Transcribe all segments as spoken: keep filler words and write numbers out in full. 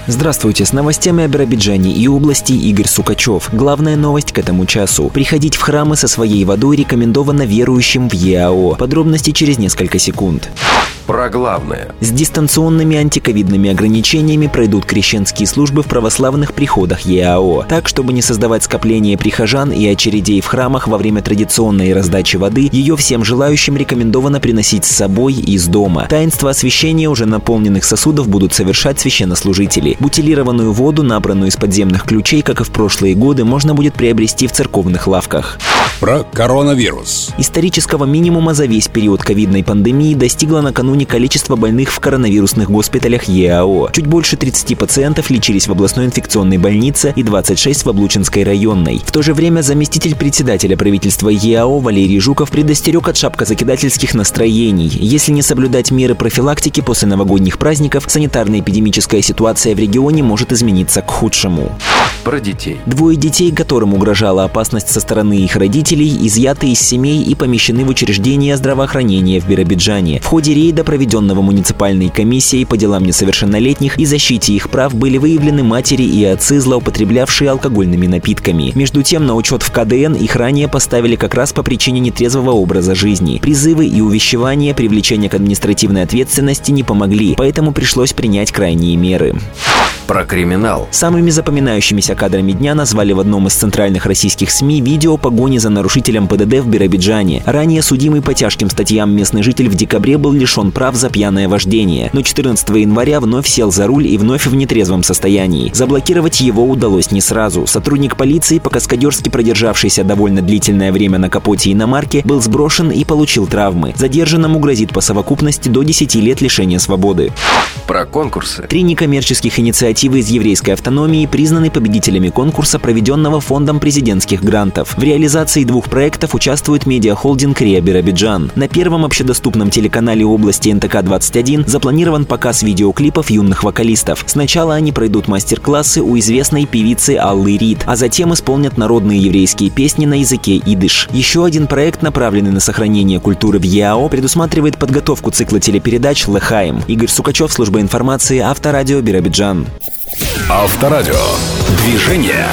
Здравствуйте, с новостями о Биробиджане и области Игорь Сукачев. Главная новость к этому часу. Приходить в храмы со своей водой рекомендовано верующим в ЕАО. Подробности через несколько секунд. Про главное. С дистанционными антиковидными ограничениями пройдут крещенские службы в православных приходах ЕАО. Так, чтобы не создавать скопление прихожан и очередей в храмах во время традиционной раздачи воды, ее всем желающим рекомендовано приносить с собой из дома. Таинство освящения уже наполненных сосудов будут совершать священнослужители. Бутилированную воду, набранную из подземных ключей, как и в прошлые годы, можно будет приобрести в церковных лавках. Про коронавирус. Исторического минимума за весь период ковидной пандемии достигло накануне количество больных в коронавирусных госпиталях ЕАО. Чуть больше тридцати пациентов лечились в областной инфекционной больнице и двадцать шесть в Облучинской районной. В то же время заместитель председателя правительства ЕАО Валерий Жуков предостерег от шапкозакидательских настроений. Если не соблюдать меры профилактики после новогодних праздников, санитарно-эпидемическая ситуация в регионе может измениться к худшему. Про детей. Двое детей, которым угрожала опасность со стороны их родителей, изъяты из семей и помещены в учреждения здравоохранения в Биробиджане. В ходе рейда, проведенного муниципальной комиссией по делам несовершеннолетних и защите их прав, были выявлены матери и отцы, злоупотреблявшие алкогольными напитками. Между тем, на учет в ка дэ эн их ранее поставили как раз по причине нетрезвого образа жизни. Призывы и увещевания привлечения к административной ответственности не помогли, поэтому пришлось принять крайние меры. Про криминал. Самыми запоминающимися кадрами дня назвали в одном из центральных российских СМИ видео погони за нарушителем пэ дэ дэ в Биробиджане. Ранее судимый по тяжким статьям местный житель в декабре был лишен прав за пьяное вождение, но четырнадцатого января вновь сел за руль и вновь в нетрезвом состоянии. Заблокировать его удалось не сразу. Сотрудник полиции, по-каскадерски продержавшийся довольно длительное время на капоте иномарки, был сброшен и получил травмы. Задержанному грозит по совокупности до десяти лет лишения свободы. Про конкурсы. Три некоммерческих инициативы из еврейской автономии признаны победителями конкурса, проведенного Фондом президентских грантов. В реализации двух проектов участвует медиахолдинг РИА Биробиджан. На первом общедоступном телеканале области эн тэ ка двадцать один запланирован показ видеоклипов юных вокалистов. Сначала они пройдут мастер-классы у известной певицы Аллы Рид, а затем исполнят народные еврейские песни на языке идыш. Еще один проект, направленный на сохранение культуры в ЕАО, предусматривает подготовку цикла телепередач «Лехаим». Игорь Сукачев, служба информации, Авторадио Биробиджан. Авторадио. Движение.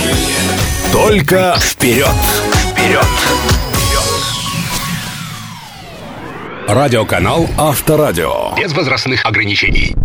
Только вперед. Вперед. Радиоканал Авторадио. Без возрастных ограничений.